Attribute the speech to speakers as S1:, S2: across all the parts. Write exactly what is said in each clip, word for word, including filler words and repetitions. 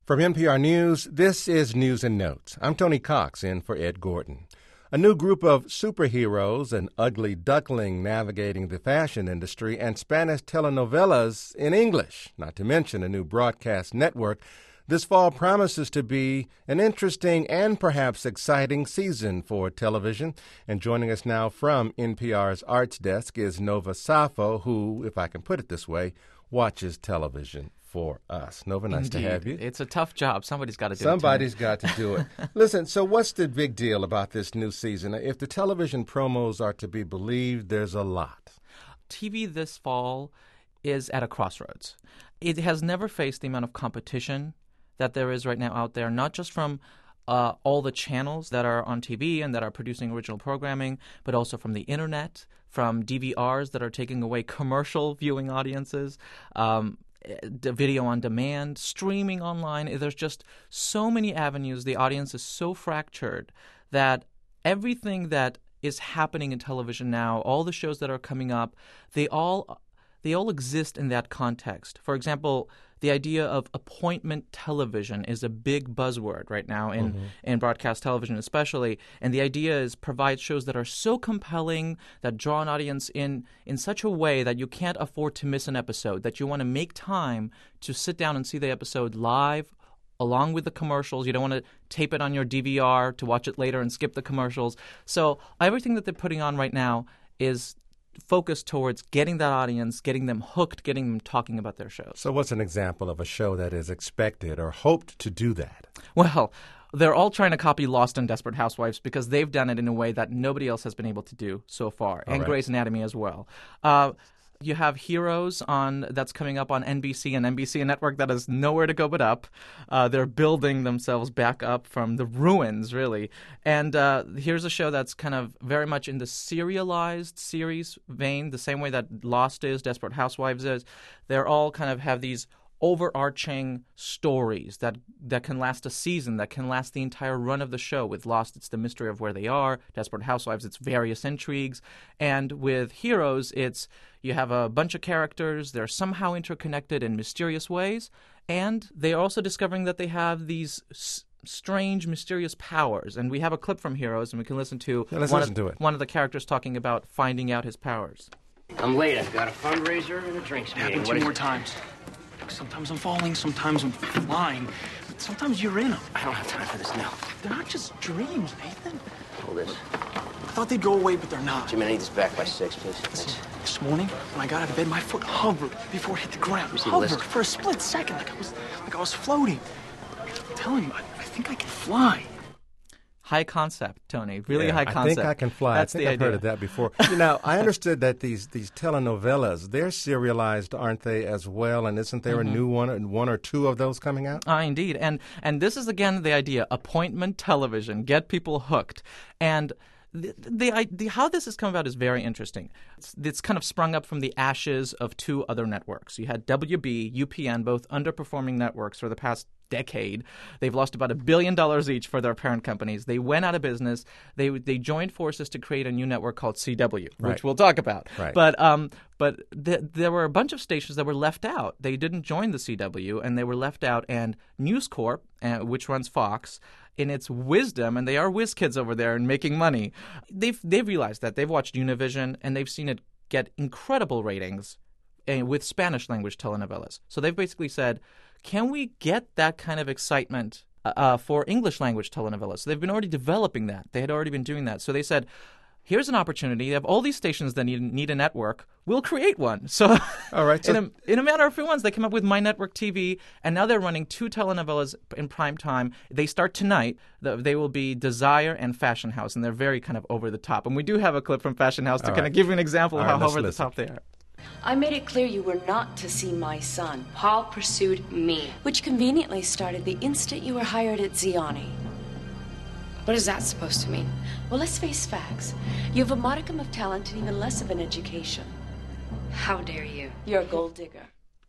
S1: From N P R News, this is News and Notes. I'm Tony Cox, in for Ed Gordon. A new group of superheroes, an ugly duckling navigating the fashion industry, and Spanish telenovelas in English, not to mention a new broadcast network. This fall promises to be an interesting and perhaps exciting season for television. And joining us now from N P R's Arts Desk is Nova Safo, who, if I can put it this way, watches television for us. Nova, nice
S2: Indeed.
S1: to have you.
S2: It's a tough job. Somebody's got to do
S1: Somebody's
S2: it.
S1: got to do it. Listen, so what's the big deal about this new season? If the television promos are to be believed, there's a lot.
S2: T V this fall is at a crossroads. It has never faced the amount of competition that there is right now out there, not just from uh, all the channels that are on T V and that are producing original programming, but also from the internet, from D V Rs that are taking away commercial viewing audiences, um, video on demand, streaming online. There's just so many avenues. The audience is so fractured that everything that is happening in television now, all the shows that are coming up, they all they all exist in that context. For example, the idea of appointment television is a big buzzword right now in, mm-hmm. in broadcast television especially. And the idea is provide shows that are so compelling, that draw an audience in in such a way that you can't afford to miss an episode, that you want to make time to sit down and see the episode live along with the commercials. You don't want to tape it on your D V R to watch it later and skip the commercials. So everything that they're putting on right now is focused towards getting that audience, getting them hooked, getting them talking about their shows.
S1: So what's an example of a show that is expected or hoped to do that?
S2: Well, they're all trying to copy Lost and Desperate Housewives because they've done it in a way that nobody else has been able to do so far, all and right. Grey's Anatomy as well. Uh, You have Heroes on that's coming up on N B C, an N B C network that has nowhere to go but up. Uh, they're building themselves back up from the ruins, really. And uh, here's a show that's kind of very much in the serialized series vein, the same way that Lost is, Desperate Housewives is. They're all kind of have these overarching stories that that can last a season, that can last the entire run of the show. With Lost, it's the mystery of where they are. Desperate Housewives, it's various intrigues. And with Heroes, it's you have a bunch of characters. They're somehow interconnected in mysterious ways. And they are also discovering that they have these s- strange, mysterious powers. And we have a clip from Heroes, and we can listen to,
S1: yeah, let's
S2: one,
S1: listen
S2: of,
S1: to it.
S2: one of the characters talking about finding out his powers.
S3: I'm late. I've got a fundraiser and a drinks meeting.
S4: Happened two more times. Sometimes I'm falling, sometimes I'm flying, but sometimes you're in them.
S3: I don't have time for this now.
S4: They're not just dreams, Nathan.
S3: Hold this.
S4: I thought they'd go away, but they're not.
S3: Jimmy, I need this back by six, please.
S4: Listen, this morning, when I got out of bed, my foot hovered before it hit the ground.
S3: see the
S4: Hovered
S3: list?
S4: for a split second, like I was, like I was floating. I'm telling you, I, I think I can fly.
S2: High concept, Tony. Really
S1: yeah,
S2: high concept.
S1: I think I can fly.
S2: That's
S1: I think
S2: the
S1: I've
S2: idea.
S1: heard of that before. You know, I understood that these these telenovelas, they're serialized, aren't they, as well? And isn't there mm-hmm. a new one, one or two of those coming out?
S2: Ah, indeed. And and this is, again, the idea, appointment television, get people hooked. And the, the, the how this has come about is very interesting. It's, it's kind of sprung up from the ashes of two other networks. You had W B, U P N, both underperforming networks for the past decade. They've lost about a billion dollars each for their parent companies. They went out of business. They they joined forces to create a new network called C W,
S1: right.
S2: which we'll talk about.
S1: Right.
S2: But um, but th- there were a bunch of stations that were left out. They didn't join the C W, and they were left out. And News Corp, uh, which runs Fox, in its wisdom, and they are whiz kids over there and making money, they've they've realized that. They've watched Univision, and they've seen it get incredible ratings uh, with Spanish language telenovelas. So they've basically said, can we get that kind of excitement uh, for English language telenovelas? So they've been already developing that. They had already been doing that. So they said, here's an opportunity. They have all these stations that need, need a network. We'll create one. So,
S1: all right, so
S2: in, a, in a matter of a few months, they came up with My Network T V, and now they're running two telenovelas in prime time. They start tonight. They will be Desire and Fashion House, and they're very kind of over the top. And we do have a clip from Fashion House to
S1: all
S2: kind
S1: right.
S2: of give you an example of
S1: all
S2: how
S1: right,
S2: over the
S1: listen.
S2: top they are.
S5: I made it clear you were not to see my son. Paul pursued me. Which conveniently started the instant you were hired at Ziani. What is that supposed to mean? Well, let's face facts. You have a modicum of talent and even less of an education. How dare you? You're a gold digger.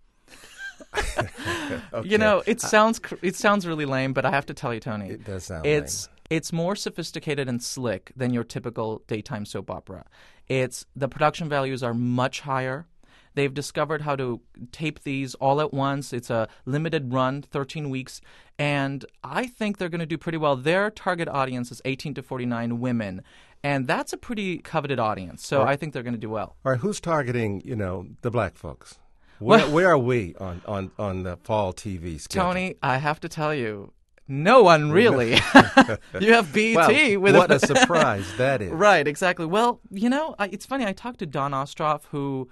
S1: Okay.
S2: You know, it sounds cr- it sounds really lame, but I have to tell you, Tony,
S1: It does sound
S2: it's
S1: lame.
S2: it's more sophisticated and slick than your typical daytime soap opera. It's the production values are much higher. They've discovered how to tape these all at once. It's a limited run, thirteen weeks, and I think they're going to do pretty well. Their target audience is eighteen to forty-nine women, and that's a pretty coveted audience, so
S1: Right.
S2: I think they're going to do well.
S1: All right, who's targeting, you know, the black folks? Where,
S2: Well-
S1: where are we on, on, on the fall T V schedule?
S2: Tony, I have to tell you, no one really. You have B E T
S1: Well,
S2: with
S1: what a surprise that is.
S2: Right, exactly. Well, you know, I, it's funny. I talked to Dawn Ostroff, who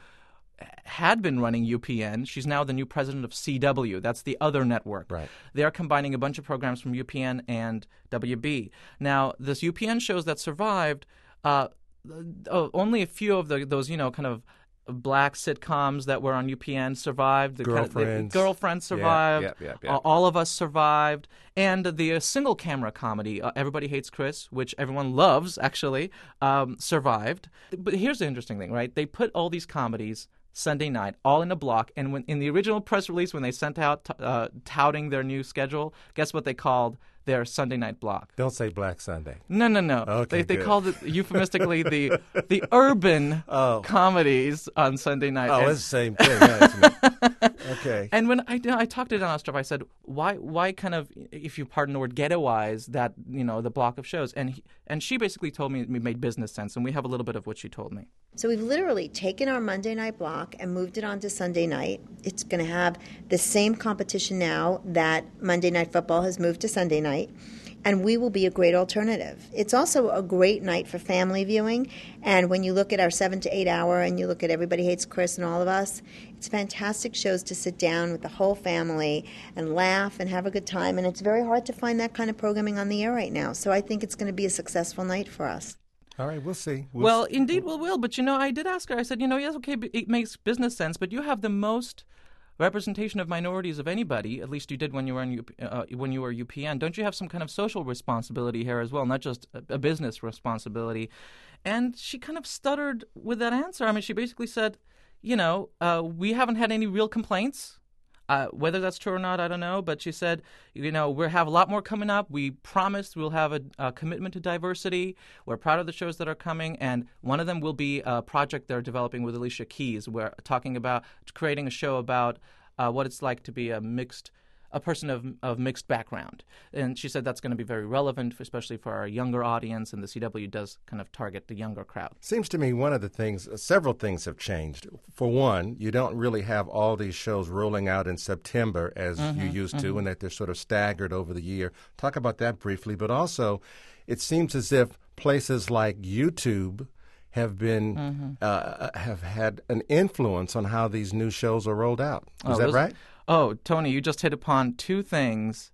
S2: had been running U P N. She's now the new president of C W. That's the other network.
S1: Right.
S2: They are combining a bunch of programs from U P N and W B. Now, this U P N shows that survived, uh, uh, only a few of the, those, you know, kind of black sitcoms that were on U P N survived. The
S1: Girlfriends.
S2: Kind of, the, Girlfriends
S1: Yeah,
S2: survived.
S1: yeah, yeah, yeah.
S2: Uh, All of Us survived. And the uh, single camera comedy, uh, Everybody Hates Chris, which everyone loves, actually, um, survived. But here's the interesting thing, right? They put all these comedies Sunday night, all in a block. And when in the original press release, when they sent out t- uh, touting their new schedule, guess what they called their Sunday night block?
S1: Don't say Black Sunday.
S2: No, no, no.
S1: Okay,
S2: they they
S1: good.
S2: called it euphemistically the the urban
S1: Oh.
S2: comedies on Sunday night.
S1: Oh,
S2: And-
S1: it's the same thing, isn't it? Okay.
S2: and when I, I talked to Don Ostrov, I said, why why kind of, if you pardon the word, ghettoize that, you know, the block of shows? And he, and she basically told me it made business sense, and we have a little bit of what she told me.
S6: So we've literally taken our Monday night block and moved it on to Sunday night. It's going to have the same competition now that Monday Night Football has moved to Sunday night, and we will be a great alternative. It's also a great night for family viewing, and when you look at our seven to eight hour and you look at Everybody Hates Chris and all of us, it's fantastic shows to sit down with the whole family and laugh and have a good time, and it's very hard to find that kind of programming on the air right now. So I think it's going to be a successful night for us.
S1: All right, we'll see. We'll
S2: Well,
S1: see.
S2: indeed, we will. But, you know, I did ask her. I said, you know, yes, okay, it makes business sense, but you have the most representation of minorities of anybody. At least you did when you were in U P, uh, when you were U P N. Don't you have some kind of social responsibility here as well, not just a, a business responsibility? And she kind of stuttered with that answer. I mean, she basically said, you know, uh, we haven't had any real complaints. Uh, whether that's true or not, I don't know. But she said, you know, we have a lot more coming up. We promised we'll have a, a commitment to diversity. We're proud of the shows that are coming. And one of them will be a project they're developing with Alicia Keys. We're talking about creating a show about uh, what it's like to be a mixed a person of of mixed background. And she said that's going to be very relevant, especially for our younger audience. And the C W does kind of target the younger crowd.
S1: Seems to me one of the things, several things have changed. For one, you don't really have all these shows rolling out in September as you used to, and that they're sort of staggered over the year. Talk about that briefly. But also, it seems as if places like YouTube have been uh, have had an influence on how these new shows are rolled out. Is
S2: Oh,
S1: that
S2: those-
S1: right?
S2: Oh, Tony, you just hit upon two things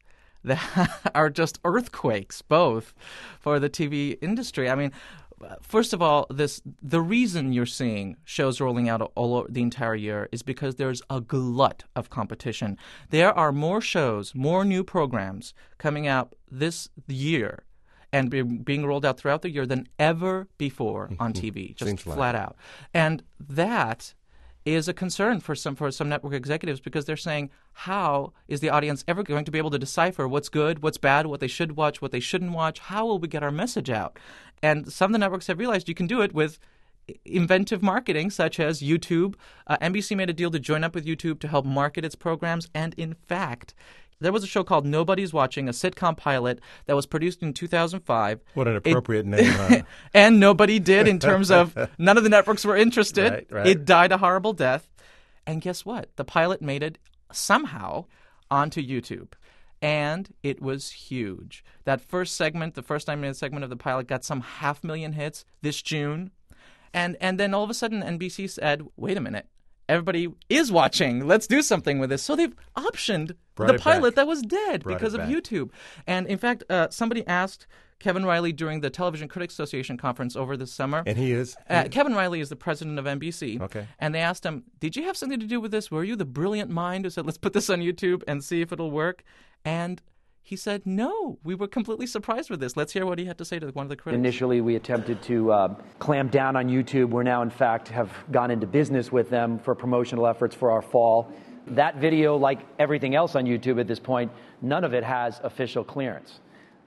S2: that are just earthquakes, both for the T V industry. I mean, first of all, this the reason you're seeing shows rolling out all over the entire year is because there's a glut of competition. There are more shows, more new programs coming out this year and be, being rolled out throughout the year than ever before on T V, just
S1: Seems like
S2: flat
S1: it.
S2: out. And that is a concern for some for some network executives because they're saying, how is the audience ever going to be able to decipher what's good, what's bad, what they should watch, what they shouldn't watch? How will we get our message out? And some of the networks have realized you can do it with inventive marketing, such as YouTube. Uh, N B C made a deal to join up with YouTube to help market its programs. And in fact, there was a show called Nobody's Watching, a sitcom pilot that was produced in two thousand five.
S1: What an
S2: It-
S1: appropriate name, huh?
S2: and nobody did in terms of none of the networks were interested.
S1: Right, right.
S2: It died a horrible death. And guess what? The pilot made it somehow onto YouTube. And it was huge. That first segment, the first nine-minute segment of the pilot got some half million hits this June. And and then all of a sudden N B C said, wait a minute. Everybody is watching. Let's do something with this. So they've optioned
S1: Brought
S2: the
S1: it
S2: pilot
S1: back.
S2: that was dead
S1: Brought
S2: because
S1: it
S2: of
S1: back.
S2: YouTube. And in fact, uh, somebody asked Kevin Riley during the Television Critics Association conference over this summer.
S1: And he is.
S2: Uh, Kevin Riley is the president of N B C.
S1: Okay.
S2: And they asked him, did you have something to do with this? Were you the brilliant mind who said, let's put this on YouTube and see if it'll work? And he said, no, we were completely surprised with this. Let's hear what he had to say to one of the critics.
S7: Initially, we attempted to uh, clamp down on YouTube. We're now, in fact, have gone into business with them for promotional efforts for our fall. That video, like everything else on YouTube at this point, none of it has official clearance.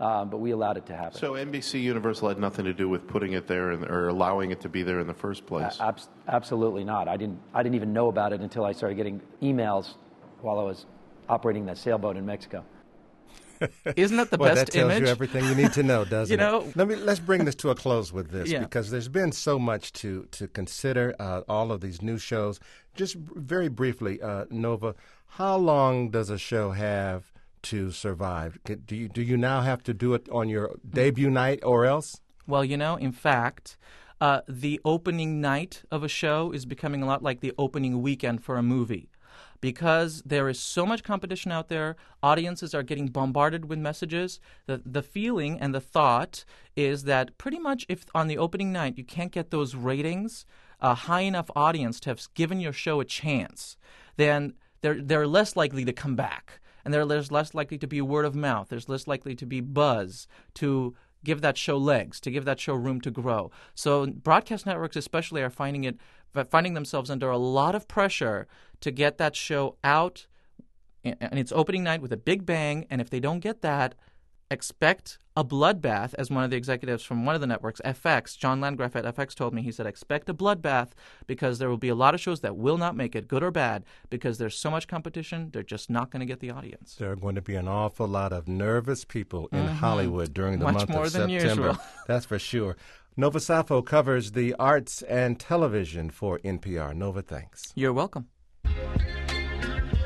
S7: uh, but we allowed it to happen.
S8: So N B C Universal had nothing to do with putting it there in, or allowing it to be there in the first place?
S7: Uh, abs- absolutely not. I didn't. I didn't even know about it until I started getting emails while I was operating that sailboat in Mexico.
S2: Isn't that the
S1: well,
S2: best
S1: that tells
S2: image?
S1: you everything you need to know, doesn't
S2: You know-
S1: it? Let me let's bring this to a close with this,
S2: Yeah.
S1: because there's been so much to to consider. Uh, all of these new shows. Just very briefly, uh, Nova, how long does a show have to survive? Do you do you now have to do it on your debut night or else?
S2: Well, you know, in fact, uh, the opening night of a show is becoming a lot like the opening weekend for a movie. Because there is so much competition out there, audiences are getting bombarded with messages. The, the feeling and the thought is that pretty much if on the opening night you can't get those ratings, a high enough audience to have given your show a chance, then they're, they're less likely to come back. And there's less likely to be word of mouth. There's less likely to be buzz to give that show legs, to give that show room to grow. So broadcast networks especially are finding it, finding themselves under a lot of pressure to get that show out in its opening night with a big bang. And if they don't get that, expect a bloodbath, as one of the executives from one of the networks, F X, John Landgraf at F X told me. He said, expect a bloodbath because there will be a lot of shows that will not make it, good or bad, because there's so much competition, they're just not going to get the audience.
S1: There are going to be an awful lot of nervous people in mm-hmm. Hollywood during the
S2: Much
S1: month
S2: more
S1: of
S2: than
S1: September.
S2: Usual.
S1: That's for sure. Nova Safo covers the arts and television for N P R. Nova, thanks.
S2: You're welcome.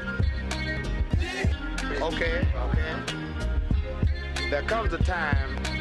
S9: Okay, okay. There comes a time